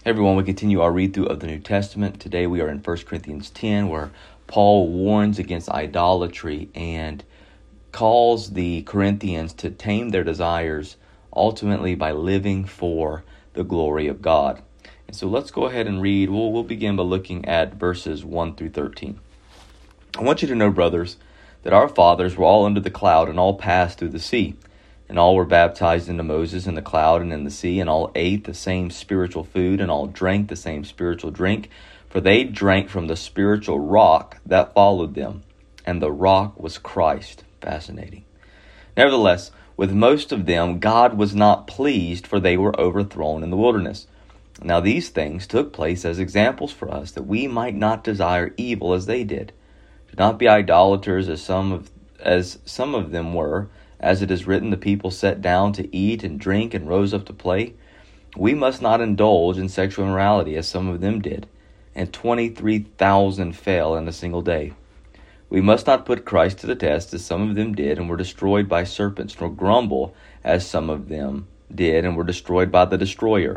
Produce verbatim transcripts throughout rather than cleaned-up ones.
Hey everyone, we continue our read through of the New Testament. Today we are in First Corinthians ten, where Paul warns against idolatry and calls the Corinthians to tame their desires ultimately by living for the glory of God. And so let's go ahead and read. We'll, we'll begin by looking at verses one through thirteen. I want you to know, brothers, that our fathers were all under the cloud and all passed through the sea. And all were baptized into Moses in the cloud and in the sea, and all ate the same spiritual food, and all drank the same spiritual drink. For they drank from the spiritual rock that followed them, and the rock was Christ. Fascinating. Nevertheless, with most of them God was not pleased, for they were overthrown in the wilderness. Now these things took place as examples for us, that we might not desire evil as they did. Do not be idolaters, as some of as some of them were. As it is written, the people sat down to eat and drink and rose up to play. We must not indulge in sexual immorality, as some of them did, and twenty-three thousand fell in a single day. We must not put Christ to the test, as some of them did, and were destroyed by serpents, nor grumble, as some of them did, and were destroyed by the destroyer.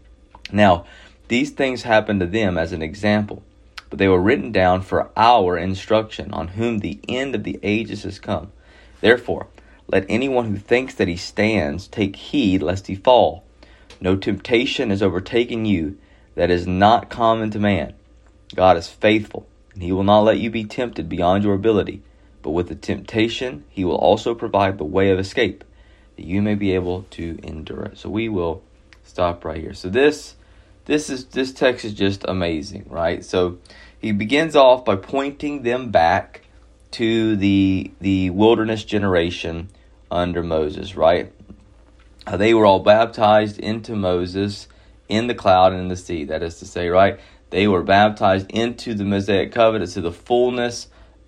Now, these things happened to them as an example, but they were written down for our instruction, on whom the end of the ages has come. Therefore, let anyone who thinks that he stands take heed lest he fall. No temptation has overtaken you that is not common to man. God is faithful, and he will not let you be tempted beyond your ability. But with the temptation, he will also provide the way of escape, that you may be able to endure it. So we will stop right here. So this, this is this text is just amazing, right? So he begins off by pointing them back to the the wilderness generation under Moses, right? Uh, they were all baptized into Moses in the cloud and in the sea. That is to say, right? They were baptized into the Mosaic covenant, to the fullness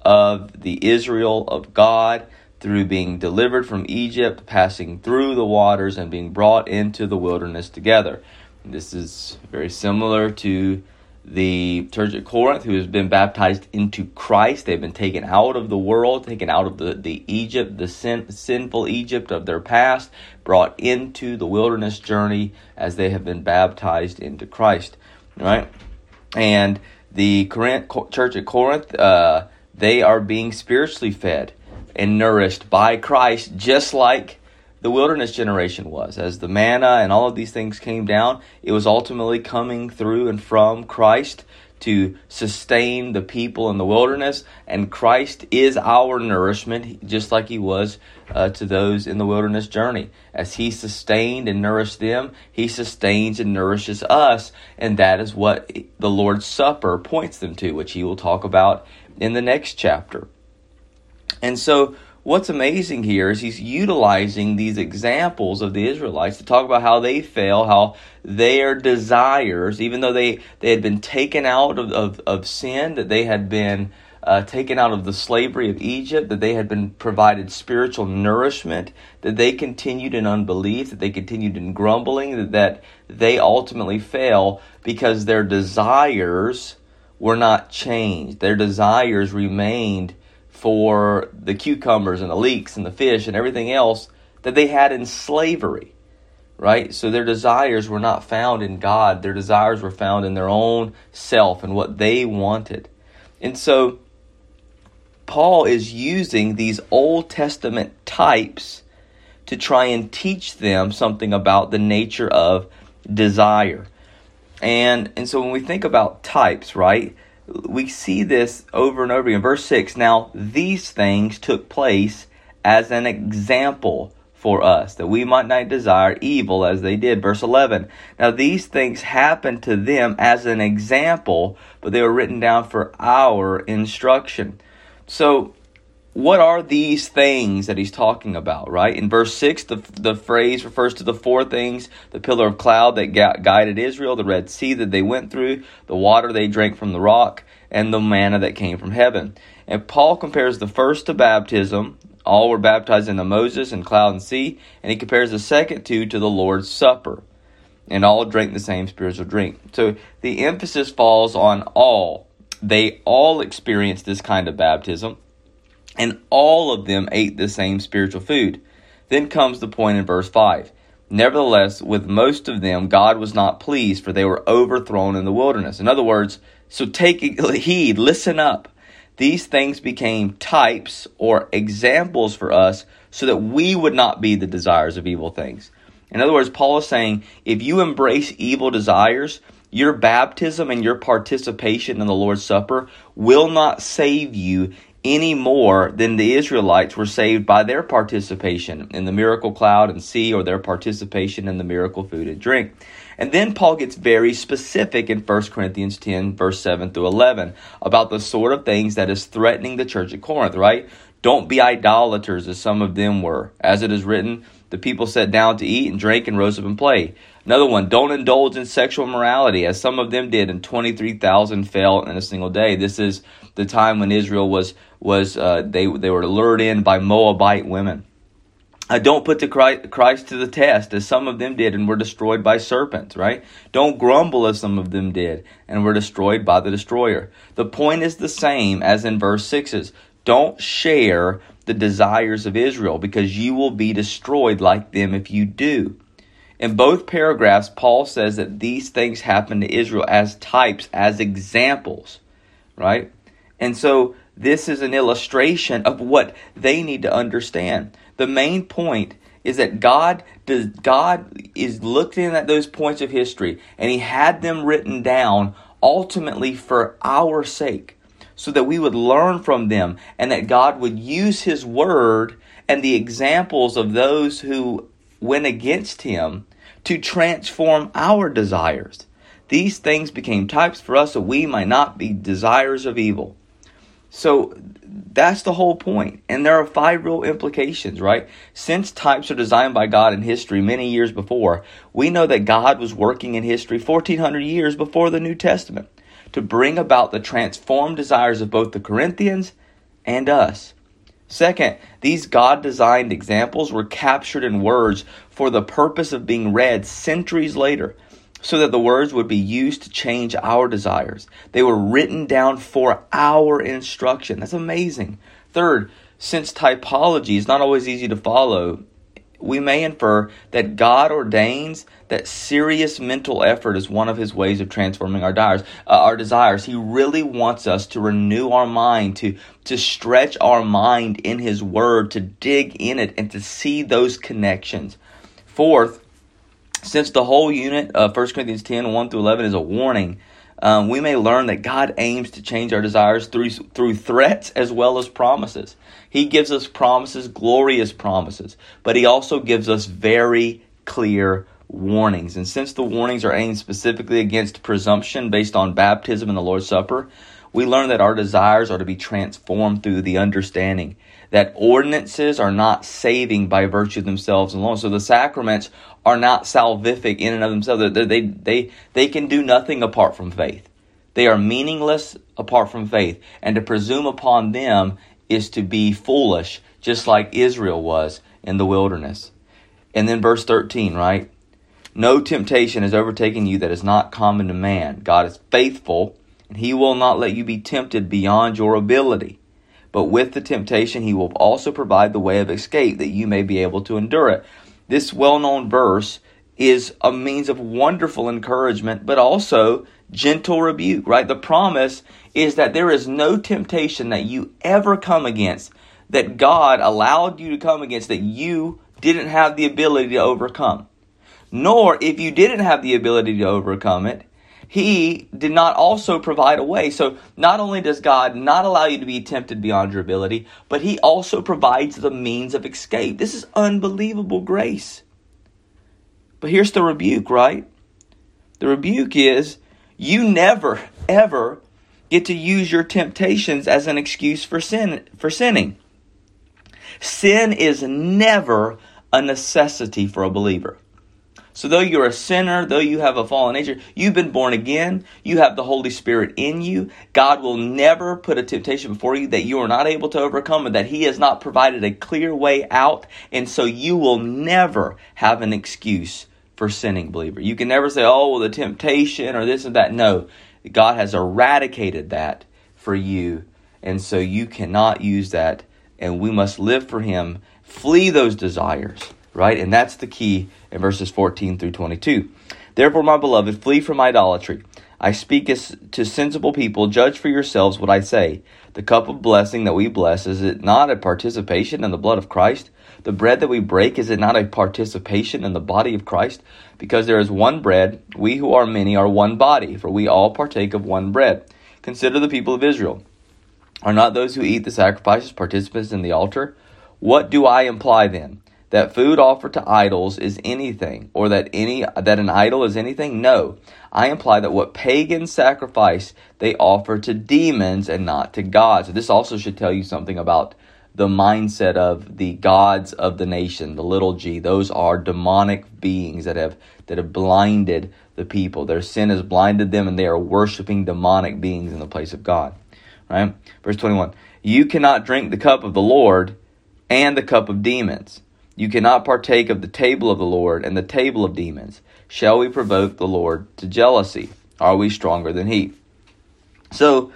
of the Israel of God, through being delivered from Egypt, passing through the waters, and being brought into the wilderness together. And this is very similar to the church at Corinth, who has been baptized into Christ. They've been taken out of the world, taken out of the, the Egypt, the sin, sinful Egypt of their past, brought into the wilderness journey as they have been baptized into Christ, right? And the Corinth, church at Corinth, uh, they are being spiritually fed and nourished by Christ, just like the wilderness generation was. As the manna and all of these things came down, it was ultimately coming through and from Christ to sustain the people in the wilderness. And Christ is our nourishment, just like he was uh, to those in the wilderness journey. As he sustained and nourished them, he sustains and nourishes us. And that is what the Lord's Supper points them to, which he will talk about in the next chapter. And so what's amazing here is he's utilizing these examples of the Israelites to talk about how they fail, how their desires, even though they, they had been taken out of, of, of sin, that they had been uh, taken out of the slavery of Egypt, that they had been provided spiritual nourishment, that they continued in unbelief, that they continued in grumbling, that, that they ultimately fail because their desires were not changed. Their desires remained for the cucumbers and the leeks and the fish and everything else that they had in slavery, right? So their desires were not found in God. Their desires were found in their own self and what they wanted. And so Paul is using these Old Testament types to try and teach them something about the nature of desire. And, and so when we think about types, right, we see this over and over again. Verse six, now these things took place as an example for us, that we might not desire evil as they did. Verse eleven, now these things happened to them as an example, but they were written down for our instruction. So what are these things that he's talking about, right? In verse six, the, the phrase refers to the four things: the pillar of cloud that gu- guided Israel, the Red Sea that they went through, the water they drank from the rock, and the manna that came from heaven. And Paul compares the first to baptism. All were baptized into Moses and cloud and sea. And he compares the second two to the Lord's Supper. And all drank the same spiritual drink. So the emphasis falls on all. They all experienced this kind of baptism. And all of them ate the same spiritual food. Then comes the point in verse five. Nevertheless, with most of them, God was not pleased, for they were overthrown in the wilderness. In other words, so take heed, listen up. These things became types or examples for us so that we would not be the desires of evil things. In other words, Paul is saying, if you embrace evil desires, your baptism and your participation in the Lord's Supper will not save you any more than the Israelites were saved by their participation in the miracle cloud and sea, or their participation in the miracle food and drink. And then Paul gets very specific in First Corinthians ten, verse seven through eleven, about the sort of things that is threatening the church at Corinth, right? Don't be idolaters, as some of them were. As it is written, the people sat down to eat and drink and rose up and play. Another one, don't indulge in sexual immorality, as some of them did, and twenty-three thousand fell in a single day. This is the time when Israel was, was uh, they, they were lured in by Moabite women. Uh, don't put the Christ, Christ to the test, as some of them did and were destroyed by serpents, right? Don't grumble, as some of them did and were destroyed by the destroyer. The point is the same as in verse sixes. Don't share the desires of Israel, because you will be destroyed like them if you do. In both paragraphs, Paul says that these things happen to Israel as types, as examples, right? And so this is an illustration of what they need to understand. The main point is that God does, God is looking at those points of history, and he had them written down ultimately for our sake, so that we would learn from them, and that God would use his word and the examples of those who went against him to transform our desires. These things became types for us so we might not be desires of evil. So that's the whole point. And there are five real implications, right? Since types are designed by God in history many years before, we know that God was working in history fourteen hundred years before the New Testament to bring about the transformed desires of both the Corinthians and us. Second, these God-designed examples were captured in words for the purpose of being read centuries later, so that the words would be used to change our desires. They were written down for our instruction. That's amazing. Third, since typology is not always easy to follow, we may infer that God ordains that serious mental effort is one of his ways of transforming our desires. Uh, our desires. He really wants us to renew our mind, to, to stretch our mind in his word, to dig in it, and to see those connections. Fourth, since the whole unit of First Corinthians ten, one through eleven is a warning, um, we may learn that God aims to change our desires through, through threats as well as promises. He gives us promises, glorious promises, but he also gives us very clear warnings. And since the warnings are aimed specifically against presumption based on baptism and the Lord's Supper, we learn that our desires are to be transformed through the understanding that ordinances are not saving by virtue of themselves alone. So the sacraments are not salvific in and of themselves. They, they, they, they can do nothing apart from faith. They are meaningless apart from faith. And to presume upon them is to be foolish, just like Israel was in the wilderness. And then verse thirteen, right? No temptation has overtaken you that is not common to man. God is faithful, and he will not let you be tempted beyond your ability. But with the temptation, he will also provide the way of escape, that you may be able to endure it. This well-known verse is a means of wonderful encouragement, but also gentle rebuke, right? The promise is that there is no temptation that you ever come against, that God allowed you to come against, that you didn't have the ability to overcome. Nor, if you didn't have the ability to overcome it, he did not also provide a way. So not only does God not allow you to be tempted beyond your ability, but he also provides the means of escape. This is unbelievable grace. But here's the rebuke, right? The rebuke is you never, ever get to use your temptations as an excuse for sin, for sinning. Sin is never a necessity for a believer. So though you're a sinner, though you have a fallen nature, you've been born again, you have the Holy Spirit in you, God will never put a temptation before you that you are not able to overcome, and that he has not provided a clear way out, and so you will never have an excuse for sinning, believer. You can never say, oh, well, the temptation or this and that. No, God has eradicated that for you, and so you cannot use that, and we must live for him, flee those desires, right? And that's the key in verses fourteen through twenty-two. Therefore, my beloved, flee from idolatry. I speak as to sensible people. Judge for yourselves what I say. The cup of blessing that we bless, is it not a participation in the blood of Christ? The bread that we break, is it not a participation in the body of Christ? Because there is one bread, we who are many are one body, for we all partake of one bread. Consider the people of Israel. Are not those who eat the sacrifices participants in the altar? What do I imply then? That food offered to idols is anything, or that any that an idol is anything? No. I imply that what pagans sacrifice, they offer to demons and not to God. So this also should tell you something about the mindset of the gods of the nation, the little g. Those are demonic beings that have that have blinded the people. Their sin has blinded them, and they are worshiping demonic beings in the place of God. Right? Verse twenty-one. You cannot drink the cup of the Lord and the cup of demons. You cannot partake of the table of the Lord and the table of demons. Shall we provoke the Lord to jealousy? Are we stronger than he? So,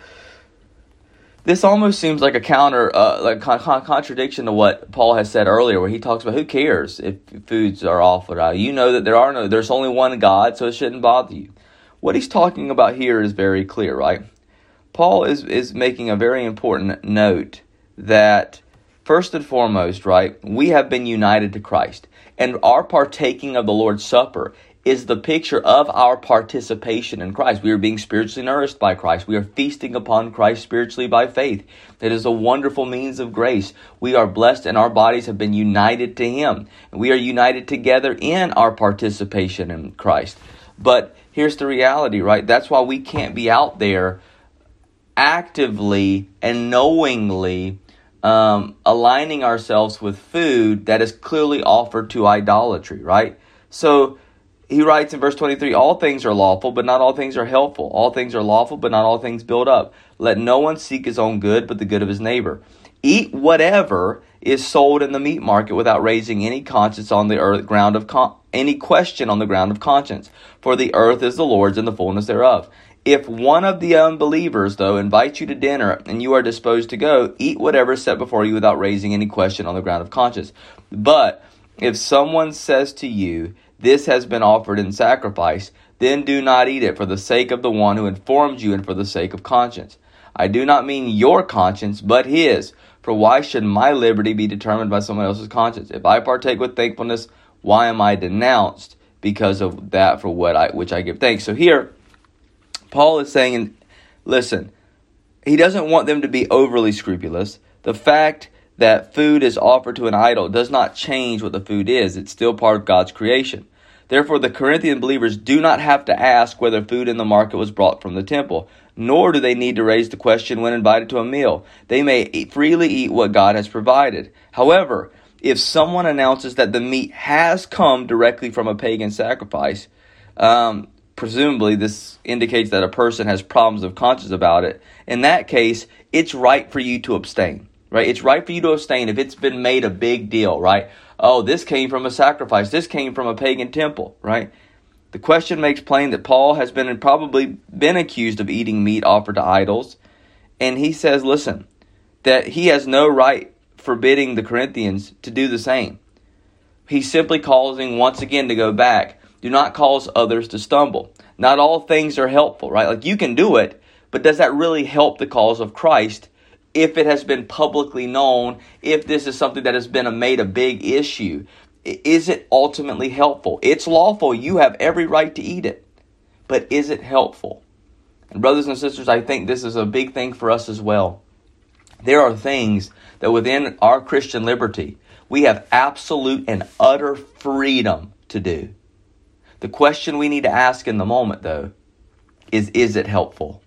this almost seems like a counter, uh, like con- con- contradiction to what Paul has said earlier, where he talks about who cares if foods are offered. You know that there are no, there's only one God, so it shouldn't bother you. What he's talking about here is very clear, right? Paul is, is making a very important note that first and foremost, right, we have been united to Christ. And our partaking of the Lord's Supper is the picture of our participation in Christ. We are being spiritually nourished by Christ. We are feasting upon Christ spiritually by faith. It is a wonderful means of grace. We are blessed and our bodies have been united to Him. And we are united together in our participation in Christ. But here's the reality, right? That's why we can't be out there actively and knowingly Um, aligning ourselves with food that is clearly offered to idolatry, right? So he writes in verse twenty-three, all things are lawful, but not all things are helpful. All things are lawful, but not all things build up. Let no one seek his own good, but the good of his neighbor. Eat whatever is sold in the meat market without raising any conscience on the earth, ground of con- any question on the ground of conscience. For the earth is the Lord's and the fullness thereof. If one of the unbelievers, though, invites you to dinner and you are disposed to go, eat whatever is set before you without raising any question on the ground of conscience. But if someone says to you, this has been offered in sacrifice, then do not eat it for the sake of the one who informs you and for the sake of conscience. I do not mean your conscience, but his. For why should my liberty be determined by someone else's conscience? If I partake with thankfulness, why am I denounced because of that for what I which I give thanks? So here, Paul is saying, listen, he doesn't want them to be overly scrupulous. The fact that food is offered to an idol does not change what the food is. It's still part of God's creation. Therefore, the Corinthian believers do not have to ask whether food in the market was brought from the temple, nor do they need to raise the question when invited to a meal. They may eat, freely eat what God has provided. However, if someone announces that the meat has come directly from a pagan sacrifice, um, presumably this indicates that a person has problems of conscience about it. In that case, it's right for you to abstain, right? It's right for you to abstain if it's been made a big deal, right? Oh, this came from a sacrifice. This came from a pagan temple, right? The question makes plain that Paul has been and probably been accused of eating meat offered to idols. And he says, listen, that he has no right forbidding the Corinthians to do the same. He's simply causing once again to go back. Do not cause others to stumble. Not all things are helpful, right? Like you can do it, but does that really help the cause of Christ if it has been publicly known, if this is something that has been a, made a big issue? Is it ultimately helpful? It's lawful. You have every right to eat it. But is it helpful? And brothers and sisters, I think this is a big thing for us as well. There are things that within our Christian liberty, we have absolute and utter freedom to do. The question we need to ask in the moment, though, is, is it helpful?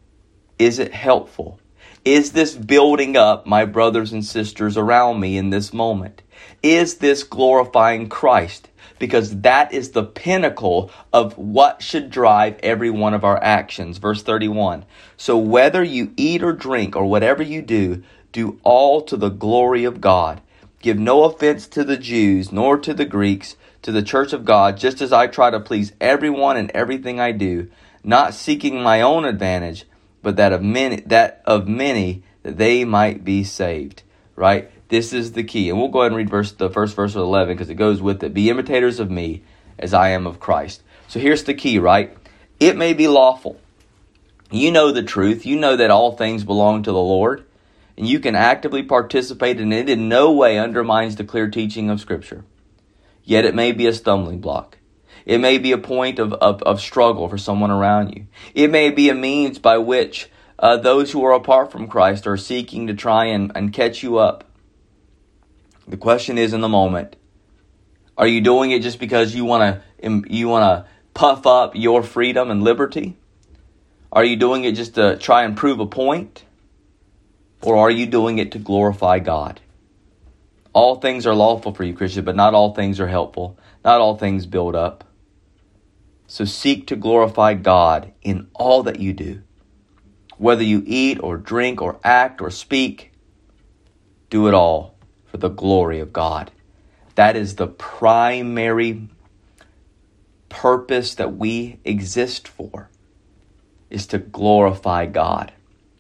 Is it helpful? Is this building up my brothers and sisters around me in this moment? Is this glorifying Christ? Because that is the pinnacle of what should drive every one of our actions. Verse thirty-one. So whether you eat or drink or whatever you do, do all to the glory of God. Give no offense to the Jews nor to the Greeks, to the church of God, just as I try to please everyone in everything I do, not seeking my own advantage, but that of many, that of many, that they might be saved. Right? This is the key. And we'll go ahead and read verse the first verse of eleven because it goes with it. Be imitators of me as I am of Christ. So here's the key, right? It may be lawful. You know the truth. You know that all things belong to the Lord. And you can actively participate in it. In no way undermines the clear teaching of Scripture. Yet it may be a stumbling block. It may be a point of, of, of struggle for someone around you. It may be a means by which uh, those who are apart from Christ are seeking to try and, and catch you up. The question is in the moment, are you doing it just because you want to you want to puff up your freedom and liberty? Are you doing it just to try and prove a point? Or are you doing it to glorify God? All things are lawful for you, Christian, but not all things are helpful. Not all things build up. So seek to glorify God in all that you do. Whether you eat or drink or act or speak, do it all for the glory of God. That is the primary purpose that we exist for, is to glorify God.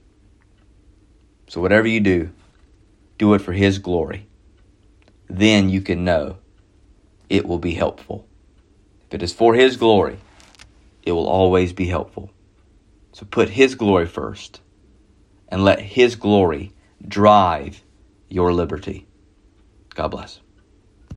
So whatever you do, do it for His glory. Then you can know it will be helpful. If it is for His glory, it will always be helpful. So put His glory first and let His glory drive your liberty. God bless.